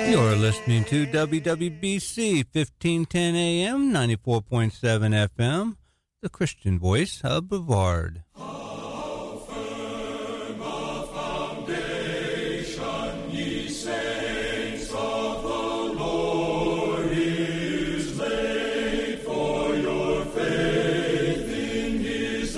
You're listening to WWBC 1510 AM, 94.7 FM, the Christian voice of Brevard. How firm a foundation, ye saints of the Lord, is laid for your faith in His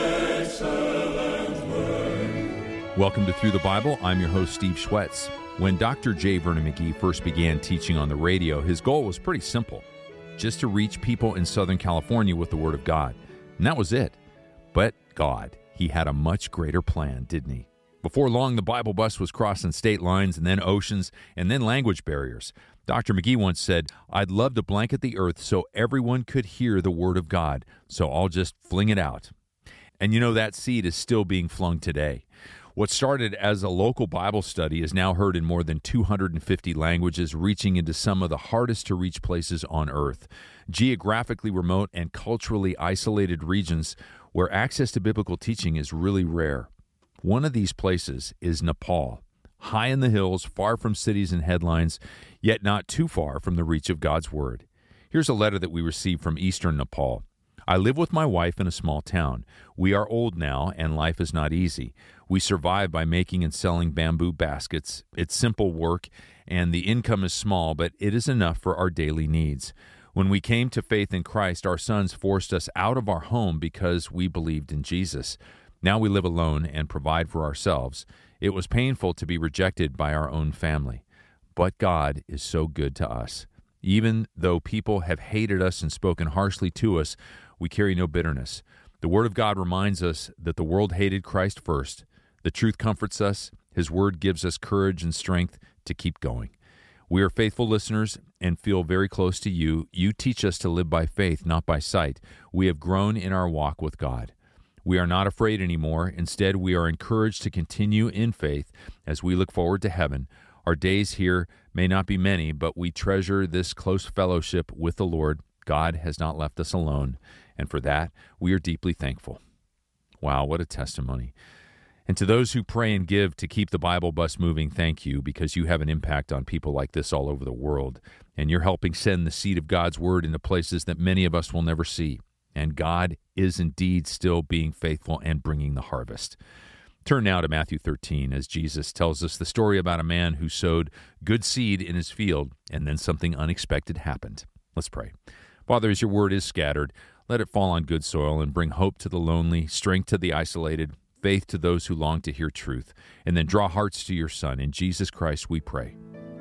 excellent word. Welcome to Through the Bible. I'm your host, Steve Schwetz. When Dr. J. Vernon McGee first began teaching on the radio, his goal was pretty simple, just to reach people in Southern California with the Word of God. And that was it. But God, He had a much greater plan, didn't He? Before long, the Bible bus was crossing state lines and then oceans and then language barriers. Dr. McGee once said, "I'd love to blanket the earth so everyone could hear the Word of God, so I'll just fling it out." And you know, that seed is still being flung today. What started as a local Bible study is now heard in more than 250 languages, reaching into some of the hardest-to-reach places on earth, geographically remote and culturally isolated regions where access to biblical teaching is really rare. One of these places is Nepal, high in the hills, far from cities and headlines, yet not too far from the reach of God's Word. Here's a letter that we received from eastern Nepal. "I live with my wife in a small town. We are old now, and life is not easy. We survive by making and selling bamboo baskets. It's simple work, and the income is small, but it is enough for our daily needs. When we came to faith in Christ, our sons forced us out of our home because we believed in Jesus. Now we live alone and provide for ourselves. It was painful to be rejected by our own family. But God is so good to us. Even though people have hated us and spoken harshly to us, we carry no bitterness. The Word of God reminds us that the world hated Christ first. The truth comforts us. His Word gives us courage and strength to keep going. We are faithful listeners and feel very close to you. You teach us to live by faith, not by sight. We have grown in our walk with God. We are not afraid anymore. Instead, we are encouraged to continue in faith as we look forward to heaven. Our days here may not be many, but we treasure this close fellowship with the Lord. God has not left us alone, and for that, we are deeply thankful." Wow, what a testimony. And to those who pray and give to keep the Bible bus moving, thank you, because you have an impact on people like this all over the world, and you're helping send the seed of God's Word into places that many of us will never see. And God is indeed still being faithful and bringing the harvest. Turn now to Matthew 13 as Jesus tells us the story about a man who sowed good seed in his field, and then something unexpected happened. Let's pray. Father, as your word is scattered, let it fall on good soil and bring hope to the lonely, strength to the isolated, faith to those who long to hear truth, and then draw hearts to your Son. In Jesus Christ we pray.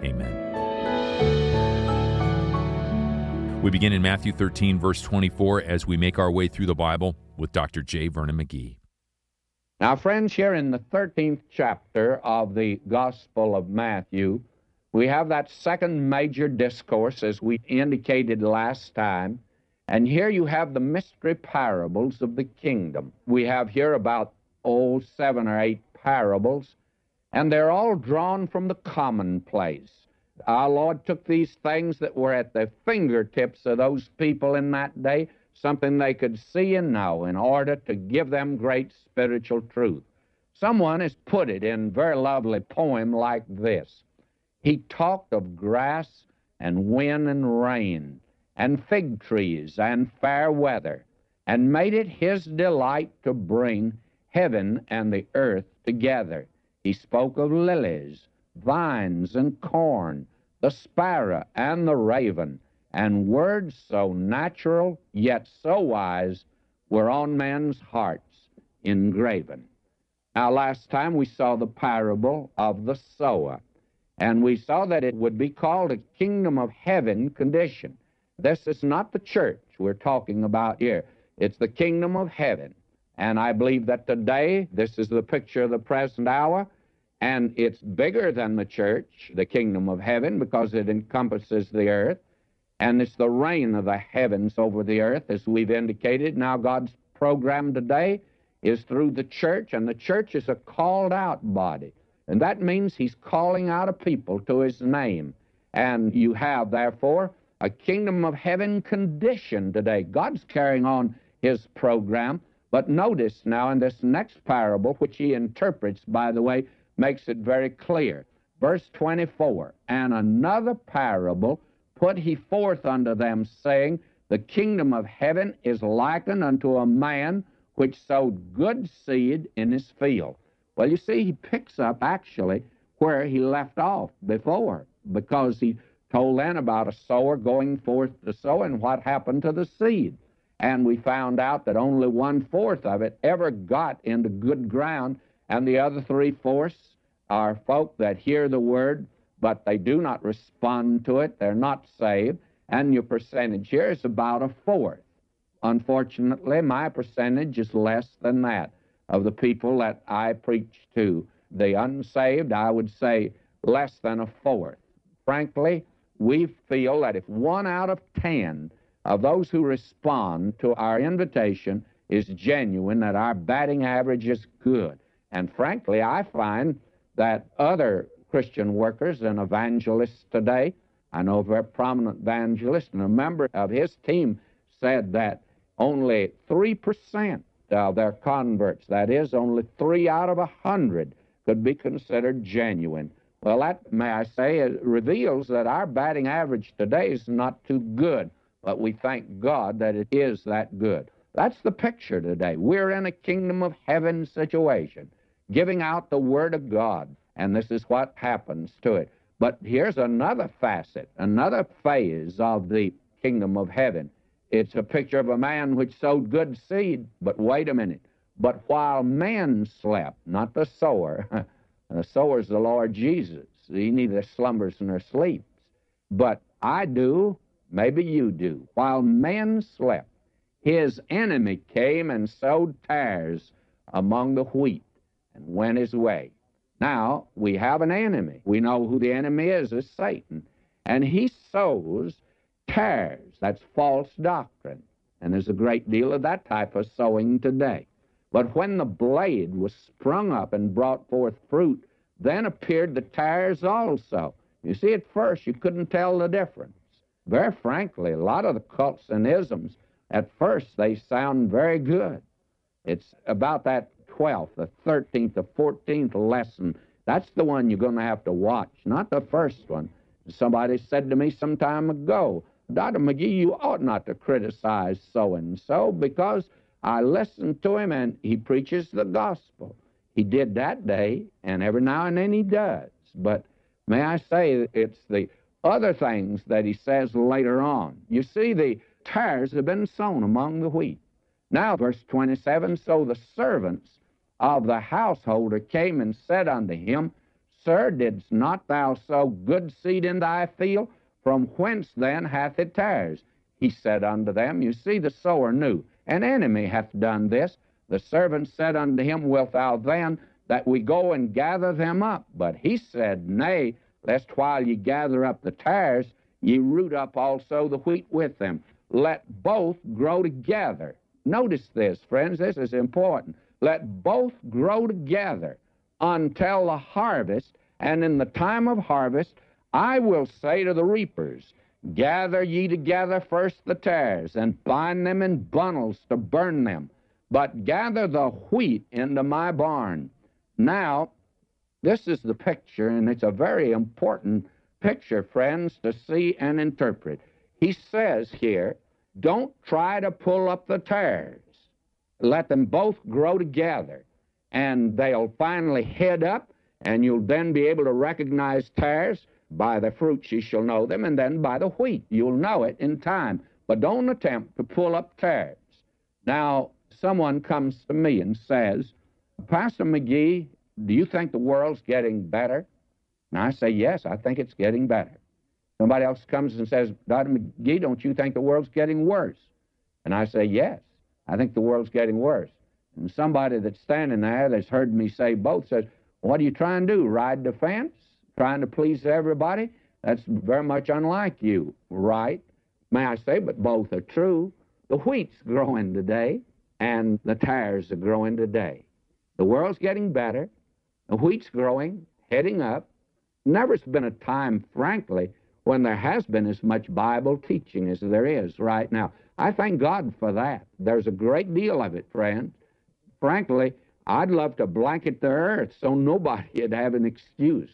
Amen. We begin in Matthew 13, verse 24, as we make our way through the Bible with Dr. J. Vernon McGee. Now, friends, here in the 13th chapter of the Gospel of Matthew, we have that second major discourse, as we indicated last time, and here you have the mystery parables of the kingdom. We have here about, 7 or 8 parables, and they're all drawn from the commonplace. Our Lord took these things that were at the fingertips of those people in that day, something they could see and know, in order to give them great spiritual truth. Someone has put it in a very lovely poem like this. He talked of grass and wind and rain and fig trees and fair weather, and made it his delight to bring heaven and the earth together. He spoke of lilies, vines, and corn, the sparrow and the raven, and words so natural yet so wise were on men's hearts engraven. Now, last time we saw the parable of the sower, and we saw that it would be called a kingdom of heaven condition. This is not the church we're talking about here. It's the kingdom of heaven. And I believe that today, this is the picture of the present hour, and it's bigger than the church, the kingdom of heaven, because it encompasses the earth, and it's the reign of the heavens over the earth, as we've indicated. Now, God's program today is through the church, and the church is a called-out body. And that means he's calling out a people to his name. And you have, therefore, a kingdom of heaven condition today. God's carrying on his program. But notice now in this next parable, which he interprets, by the way, makes it very clear. Verse 24, and another parable put he forth unto them, saying, the kingdom of heaven is likened unto a man which sowed good seed in his field. Well, you see, he picks up actually where he left off before, because he told then about a sower going forth to sow and what happened to the seed. And we found out that only 1/4 of it ever got into good ground, and the other 3/4 are folk that hear the word, but they do not respond to it. They're not saved, and your percentage here is about 1/4. Unfortunately, my percentage is less than that of the people that I preach to. The unsaved, I would say, less than 1/4. Frankly, we feel that if 1 out of 10 of those who respond to our invitation is genuine, that our batting average is good. And frankly, I find that other Christian workers and evangelists today, I know a very prominent evangelist, and a member of his team said that only 3% of their converts, that is, only 3 out of 100, could be considered genuine. Well, that, may I say, reveals that our batting average today is not too good, but we thank God that it is that good. That's the picture today. We're in a kingdom of heaven situation, giving out the Word of God, and this is what happens to it. But here's another facet, another phase of the kingdom of heaven. It's a picture of a man which sowed good seed, but wait a minute. But while men slept, not the sower, the sower's the Lord Jesus. He neither slumbers nor sleeps. But I do, maybe you do. While men slept, his enemy came and sowed tares among the wheat and went his way. Now, we have an enemy. We know who the enemy is Satan. And he sows tares. That's false doctrine. And there's a great deal of that type of sowing today. But when the blade was sprung up and brought forth fruit, then appeared the tares also. You see, at first you couldn't tell the difference. Very frankly, a lot of the cults and isms, at first they sound very good. It's about that 12th, the 13th, the 14th lesson. That's the one you're going to have to watch, not the first one. Somebody said to me some time ago, Dr. McGee, you ought not to criticize so-and-so, because I listened to him and he preaches the gospel. He did that day, and every now and then he does. But may I say, it's the other things that he says later on. You see, the tares have been sown among the wheat. Now, verse 27, so the servants of the householder came and said unto him, Sir, didst not thou sow good seed in thy field? From whence then hath it tares? He said unto them, you see, the sower knew, an enemy hath done this. The servant said unto him, Wilt thou then that we go and gather them up? But he said, Nay, lest while ye gather up the tares, ye root up also the wheat with them. Let both grow together. Notice this, friends, this is important. Let both grow together until the harvest, and in the time of harvest I will say to the reapers, Gather ye together first the tares, and bind them in bundles to burn them, but gather the wheat into my barn. Now, this is the picture, and it's a very important picture, friends, to see and interpret. He says here, don't try to pull up the tares. Let them both grow together, and they'll finally head up, and you'll then be able to recognize tares. By the fruits ye shall know them, and then by the wheat. You'll know it in time. But don't attempt to pull up tares. Now, someone comes to me and says, Pastor McGee, do you think the world's getting better? And I say, yes, I think it's getting better. Somebody else comes and says, Dr. McGee, don't you think the world's getting worse? And I say, yes, I think the world's getting worse. And somebody that's standing there that's heard me say both says, what are you trying to do, ride the fence? Trying to please everybody? That's very much unlike you, right? May I say, but both are true. The wheat's growing today, and the tares are growing today. The world's getting better. The wheat's growing, heading up. Never's been a time, frankly, when there has been as much Bible teaching as there is right now. I thank God for that. There's a great deal of it, friends. Frankly, I'd love to blanket the earth so nobody would have an excuse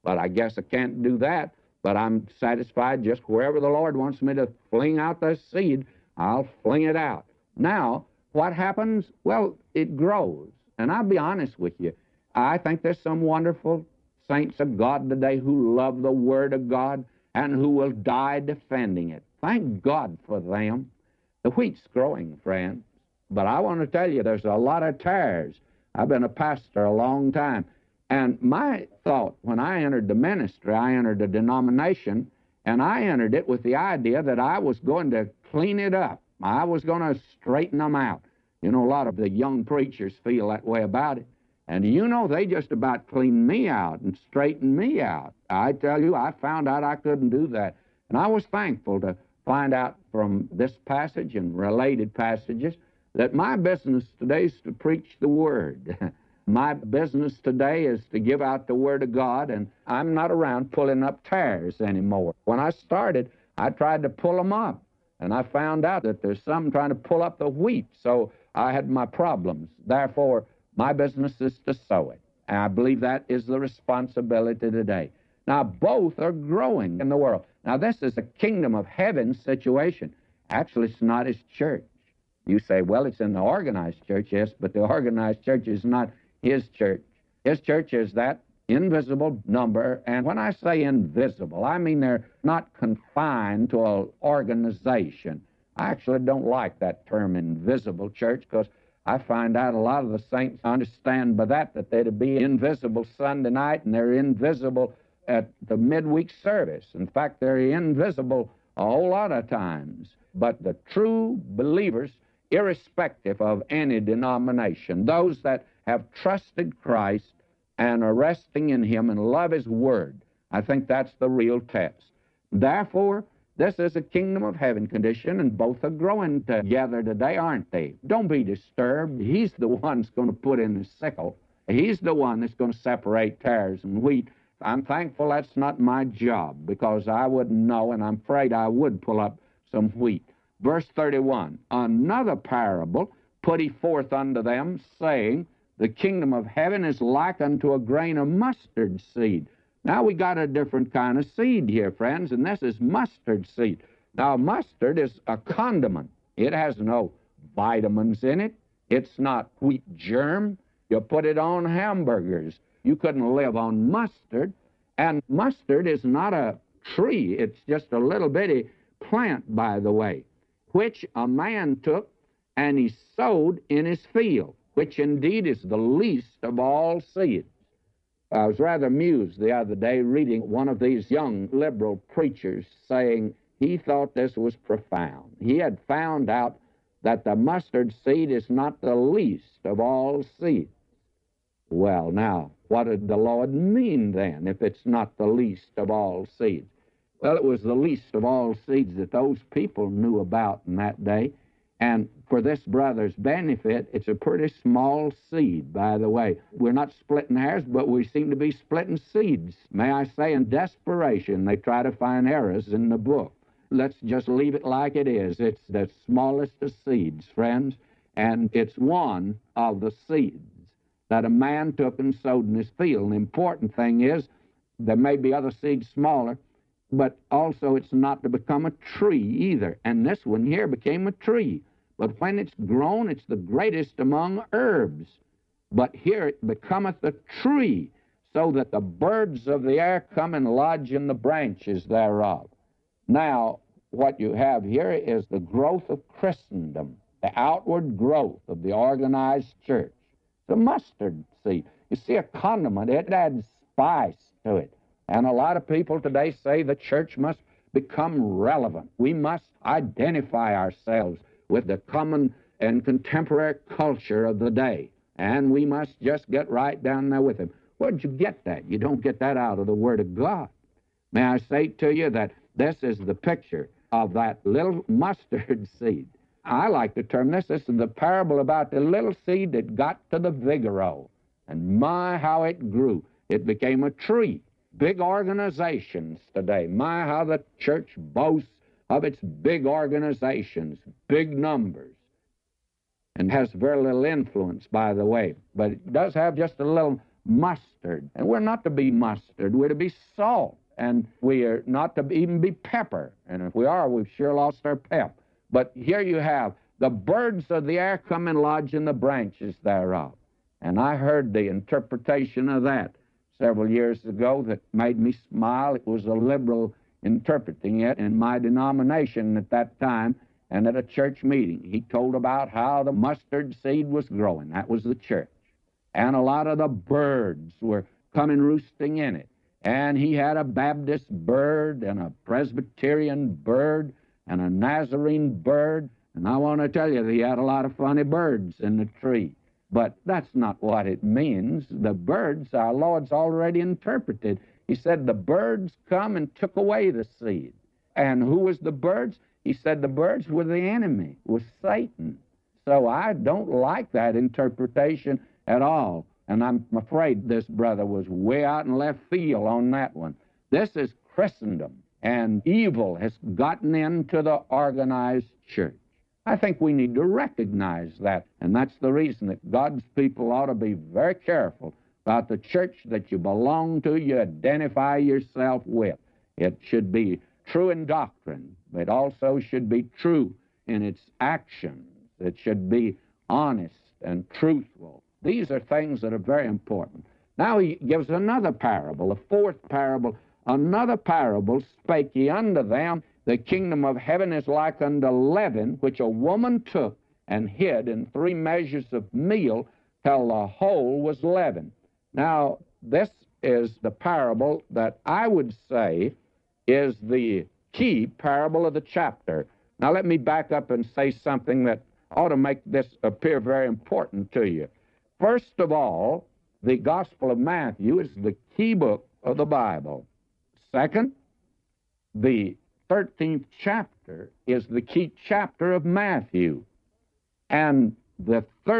But I guess I can't do that. But I'm satisfied just wherever the Lord wants me to fling out the seed, I'll fling it out. Now, what happens? Well, it grows. And I'll be honest with you. I think there's some wonderful saints of God today who love the Word of God and who will die defending it. Thank God for them. The wheat's growing, friends. But I want to tell you, there's a lot of tares. I've been a pastor a long time. And my thought, when I entered the ministry, I entered a denomination, and I entered it with the idea that I was going to clean it up. I was going to straighten them out. You know, a lot of the young preachers feel that way about it. And you know, they just about cleaned me out and straightened me out. I tell you, I found out I couldn't do that. And I was thankful to find out from this passage and related passages that my business today is to preach the Word. My business today is to give out the Word of God, and I'm not around pulling up tares anymore. When I started, I tried to pull them up, and I found out that there's some trying to pull up the wheat, so I had my problems. Therefore, my business is to sow it, and I believe that is the responsibility today. Now, both are growing in the world. Now, this is a kingdom of heaven situation. Actually, it's not His church. You say, well, it's in the organized church. Yes, but the organized church is not His church. His church is that invisible number. And when I say invisible, I mean they're not confined to an organization. I actually don't like that term, invisible church, because I find out a lot of the saints understand by that they'd be invisible Sunday night and they're invisible at the midweek service. In fact, they're invisible a whole lot of times. But the true believers, irrespective of any denomination, those that have trusted Christ and are resting in Him and love His Word, I think that's the real test. Therefore, this is a kingdom of heaven condition, and both are growing together today, aren't they? Don't be disturbed. He's the one that's going to put in the sickle. He's the one that's going to separate tares and wheat. I'm thankful that's not my job, because I wouldn't know, and I'm afraid I would pull up some wheat. Verse 31, another parable put He forth unto them, saying, the kingdom of heaven is like unto a grain of mustard seed. Now we got a different kind of seed here, friends, and this is mustard seed. Now mustard is a condiment. It has no vitamins in it. It's not wheat germ. You put it on hamburgers. You couldn't live on mustard. And mustard is not a tree. It's just a little bitty plant, by the way, which a man took and he sowed in his field, which indeed is the least of all seeds. I was rather amused the other day reading one of these young liberal preachers saying he thought this was profound. He had found out that the mustard seed is not the least of all seeds. Well, now, what did the Lord mean then if it's not the least of all seeds? Well, it was the least of all seeds that those people knew about in that day. And for this brother's benefit, it's a pretty small seed, by the way. We're not splitting hairs, but we seem to be splitting seeds. May I say, in desperation, they try to find errors in the book. Let's just leave it like it is. It's the smallest of seeds, friends, and it's one of the seeds that a man took and sowed in his field. And the important thing is, there may be other seeds smaller, but also it's not to become a tree either. And this one here became a tree. But when it's grown, it's the greatest among herbs. But here it becometh a tree, so that the birds of the air come and lodge in the branches thereof. Now, what you have here is the growth of Christendom, the outward growth of the organized church. It's a mustard seed. You see, a condiment, it adds spice to it. And a lot of people today say the church must become relevant. We must identify ourselves with the common and contemporary culture of the day. And we must just get right down there with him. Where'd you get that? You don't get that out of the Word of God. May I say to you that this is the picture of that little mustard seed. I like to term this is the parable about the little seed that got to the Vigoro. And my, how it grew. It became a tree. Big organizations today. My, how the church boasts of its big organizations, big numbers, and has very little influence, by the way. But it does have just a little mustard. And we're not to be mustard. We're to be salt. And we are not to even be pepper. And if we are, we've sure lost our pep. But here you have, the birds of the air come and lodge in the branches thereof. And I heard the interpretation of that several years ago that made me smile. It was a liberal interpreting it in my denomination at that time and at a church meeting. He told about how the mustard seed was growing. That was the church. And a lot of the birds were coming roosting in it. And he had a Baptist bird and a Presbyterian bird and a Nazarene bird. And I want to tell you, he had a lot of funny birds in the tree. But that's not what it means. The birds, our Lord's already interpreted. He said the birds come and took away the seed. And who was the birds? He said the birds were the enemy, was Satan. So I don't like that interpretation at all. And I'm afraid this brother was way out in left field on that one. This is Christendom, and evil has gotten into the organized church. I think we need to recognize that, and that's the reason that God's people ought to be very careful about the church that you belong to, you identify yourself with. It should be true in doctrine, but it also should be true in its actions. It should be honest and truthful. These are things that are very important. Now he gives another parable, a fourth parable. Another parable spake he unto them, the kingdom of heaven is like unto leaven, which a woman took and hid in 3 measures of meal till the whole was leavened. Now, this is the parable that I would say is the key parable of the chapter. Now, let me back up and say something that ought to make this appear very important to you. First of all, the Gospel of Matthew is the key book of the Bible. Second, the 13th chapter is the key chapter of Matthew. And the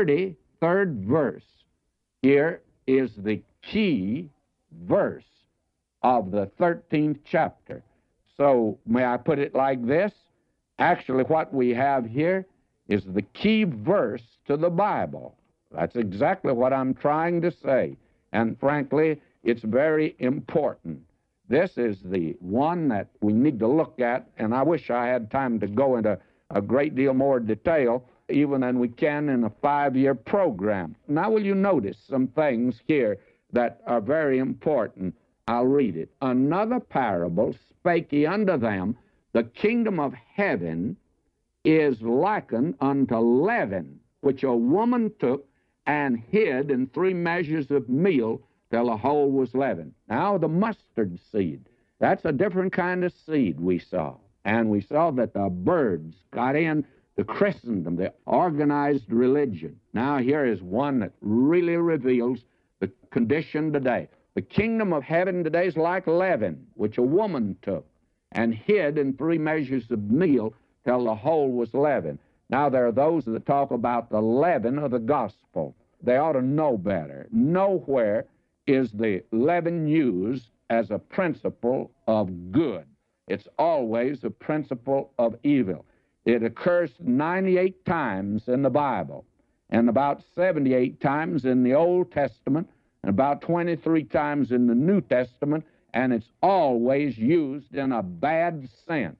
33rd verse here is the key verse of the 13th chapter. So may I put it like this? Actually, what we have here is the key verse to the Bible. That's exactly what I'm trying to say. And frankly, it's very important. This is the one that we need to look at, and I wish I had time to go into a great deal more detail, even than we can in a 5-year program. Now, will you notice some things here that are very important? I'll read it. Another parable spake he unto them, the kingdom of heaven is likened unto leaven, which a woman took and hid in 3 measures of meal till the whole was leavened. Now, the mustard seed, that's a different kind of seed we saw. And we saw that the birds got in the Christendom, the organized religion. Now, here is one that really reveals the condition today. The kingdom of heaven today is like leaven, which a woman took and hid in 3 measures of meal till the whole was leavened. Now, there are those that talk about the leaven of the gospel. They ought to know better. Nowhere is the leaven used as a principle of good. It's always a principle of evil. It occurs 98 times in the Bible, and about 78 times in the Old Testament, and about 23 times in the New Testament, and it's always used in a bad sense.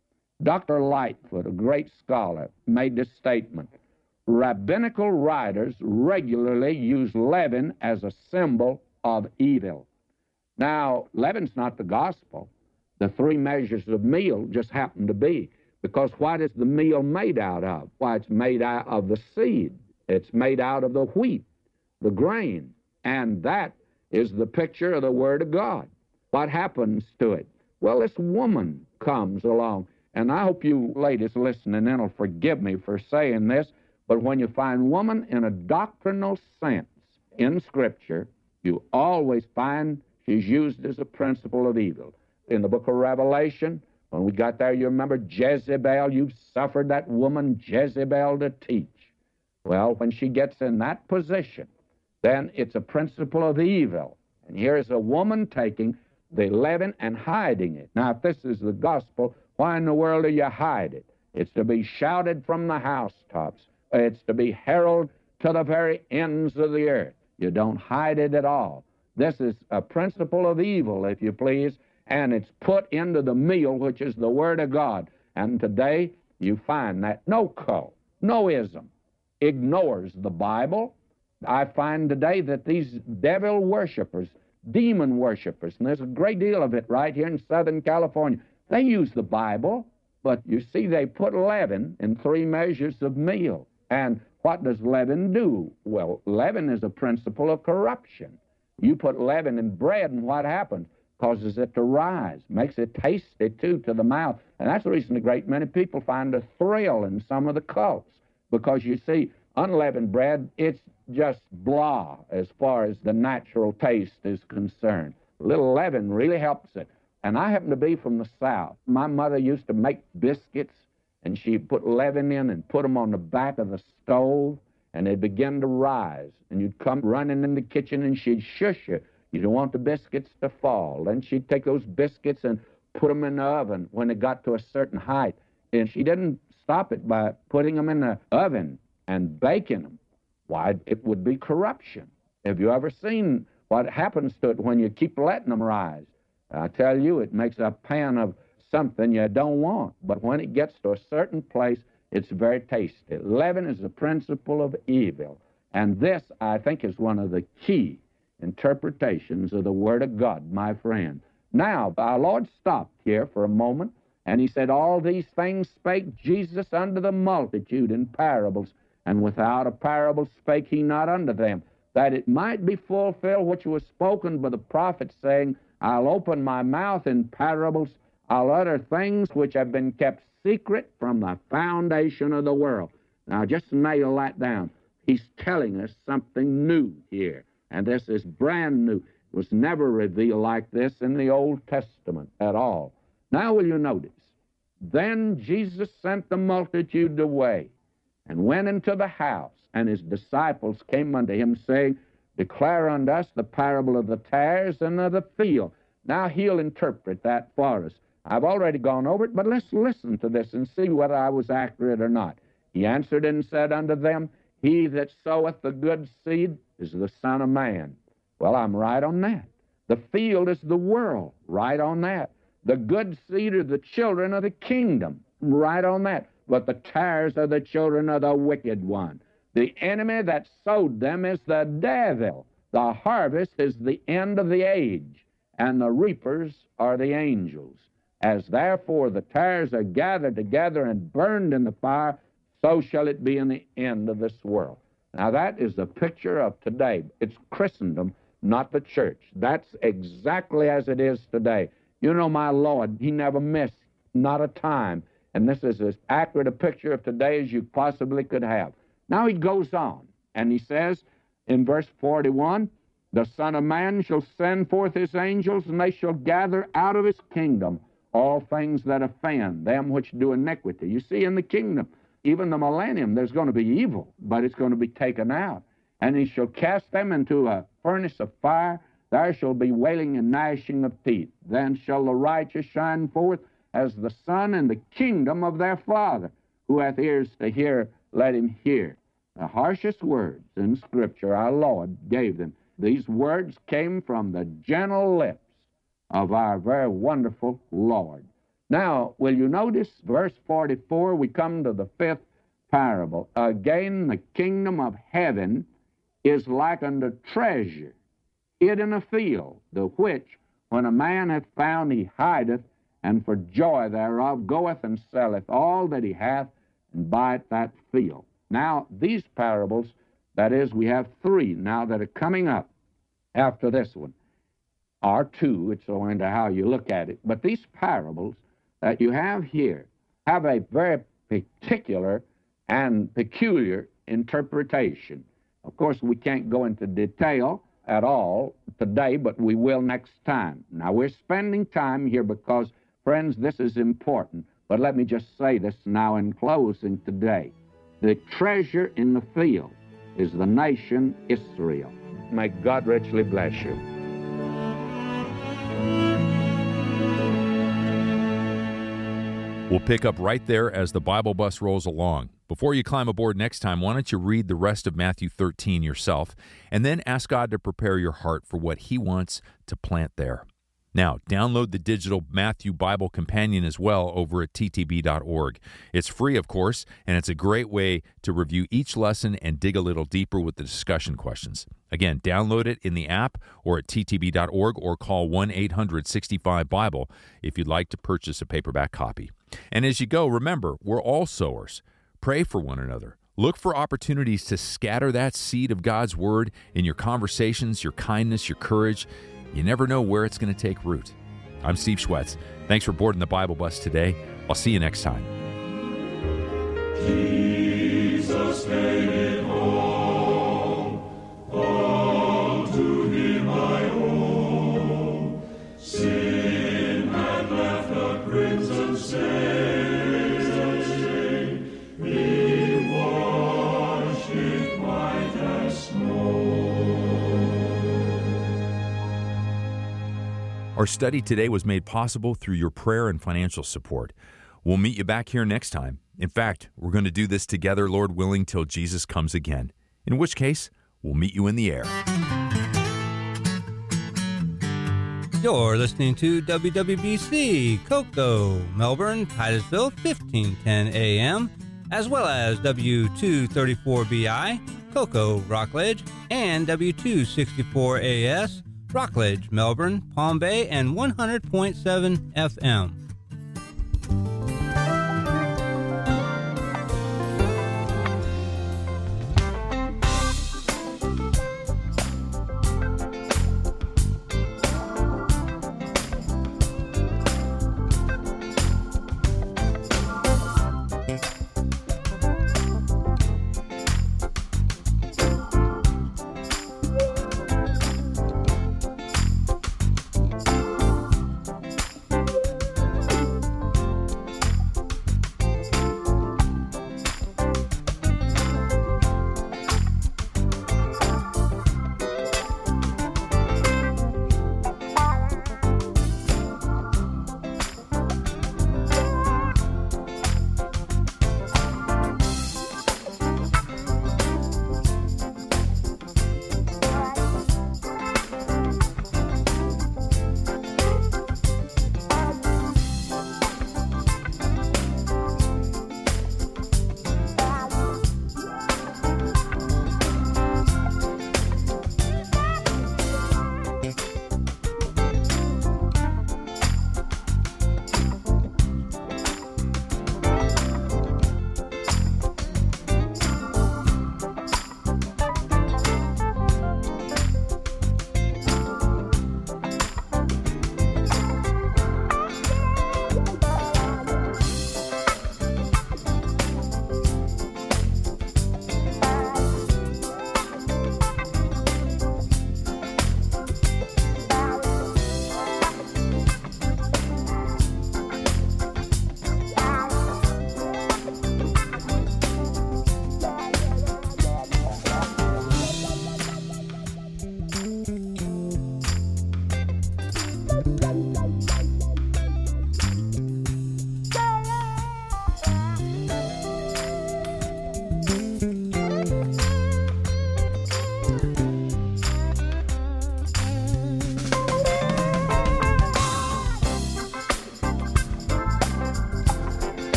Dr. Lightfoot, a great scholar, made this statement. Rabbinical writers regularly use leaven as a symbol of evil. Now, leaven's not the gospel. The 3 measures of meal just happen to be. Because what is the meal made out of? Why, it's made out of the seed. It's made out of the wheat, the grain. And that is the picture of the Word of God. What happens to it? Well, this woman comes along. And I hope you ladies listening in will forgive me for saying this, but when you find woman in a doctrinal sense in Scripture, you always find she's used as a principle of evil. In the book of Revelation, when we got there, you remember Jezebel. You've suffered that woman Jezebel to teach. Well, when she gets in that position, then it's a principle of evil. And here is a woman taking the leaven and hiding it. Now, if this is the gospel, why in the world do you hide it? It's to be shouted from the housetops. It's to be heralded to the very ends of the earth. You don't hide it at all. This is a principle of evil, if you please, and it's put into the meal, which is the Word of God. And today you find that no cult, no ism ignores the Bible. I find today that these devil worshipers, demon worshipers, and there's a great deal of it right here in Southern California, they use the Bible, but you see they put leaven in 3 measures of meal. And what does leaven do? Well, leaven is a principle of corruption. You put leaven in bread, and what happens? Causes it to rise, makes it tasty, too, to the mouth. And that's the reason a great many people find a thrill in some of the cults, because you see, unleavened bread, it's just blah as far as the natural taste is concerned. A little leaven really helps it. And I happen to be from the South. My mother used to make biscuits, and she put leaven in and put them on the back of the stove, and they'd begin to rise. And you'd come running in the kitchen, and she'd shush you. You don't want the biscuits to fall. Then she'd take those biscuits and put them in the oven when it got to a certain height. And she didn't stop it by putting them in the oven and baking them. Why, it would be corruption. Have you ever seen what happens to it when you keep letting them rise? I tell you, it makes a pan of something you don't want. But when it gets to a certain place, it's very tasty. Leaven is a principle of evil. And this, I think, is one of the key interpretations of the Word of God, my friend. Now, our Lord stopped here for a moment, and he said, all these things spake Jesus unto the multitude in parables, and without a parable spake he not unto them, that it might be fulfilled which was spoken by the prophet, saying, I'll open my mouth in parables, I'll utter things which have been kept secret from the foundation of the world. Now, just nail that down. He's telling us something new here, and this is brand new. It was never revealed like this in the Old Testament at all. Now, will you notice? Then Jesus sent the multitude away, and went into the house, and his disciples came unto him, saying, Declare unto us the parable of the tares and of the field. Now he'll interpret that for us. I've already gone over it, but let's listen to this and see whether I was accurate or not. He answered and said unto them, He that soweth the good seed is the Son of Man. Well, I'm right on that. The field is the world. Right on that. The good seed are the children of the kingdom. Right on that. But the tares are the children of the wicked one. The enemy that sowed them is the devil. The harvest is the end of the age, and the reapers are the angels. As therefore the tares are gathered together and burned in the fire, so shall it be in the end of this world. Now that is the picture of today. It's Christendom, not the church. That's exactly as it is today. You know, my Lord, he never missed, not a time. And this is as accurate a picture of today as you possibly could have. Now he goes on, and he says in verse 41, The Son of Man shall send forth his angels, and they shall gather out of his kingdom all things that offend, them which do iniquity. You see, in the kingdom, even the millennium, there's going to be evil, but it's going to be taken out. And he shall cast them into a furnace of fire. There shall be wailing and gnashing of teeth. Then shall the righteous shine forth as the sun in the kingdom of their Father. Who hath ears to hear, let him hear. The harshest words in Scripture our Lord gave them. These words came from the gentle lips of our very wonderful Lord. Now, will you notice verse 44, we come to the 5th parable. Again, the kingdom of heaven is like unto treasure hid in a field, the which, when a man hath found, he hideth, and for joy thereof goeth and selleth all that he hath, and buyeth that field. Now, these parables, that is, we have 3 now that are coming up after this one, or 2, it's according to how you look at it. But these parables that you have here have a very particular and peculiar interpretation. Of course, we can't go into detail at all today, but we will next time. Now, we're spending time here because, friends, this is important. But let me just say this now in closing today. The treasure in the field is the nation Israel. May God richly bless you. We'll pick up right there as the Bible bus rolls along. Before you climb aboard next time, why don't you read the rest of Matthew 13 yourself, and then ask God to prepare your heart for what He wants to plant there. Now, download the digital Matthew Bible Companion as well over at ttb.org. It's free, of course, and it's a great way to review each lesson and dig a little deeper with the discussion questions. Again, download it in the app or at ttb.org or call 1-800-65-BIBLE if you'd like to purchase a paperback copy. And as you go, remember, we're all sowers. Pray for one another. Look for opportunities to scatter that seed of God's Word in your conversations, your kindness, your courage. You never know where it's going to take root. I'm Steve Schwetz. Thanks for boarding the Bible bus today. I'll see you next time. Jesus made it home. All to Him I owe. Sin had left a crimson stain. He washed it white as snow. Our study today was made possible through your prayer and financial support. We'll meet you back here next time. In fact, we're going to do this together, Lord willing, till Jesus comes again, in which case, we'll meet you in the air. You're listening to WWBC, Cocoa, Melbourne, Titusville, 1510 AM, as well as W234BI, Cocoa, Rockledge, and W264AS, Rockledge, Melbourne, Palm Bay, and 100.7 FM.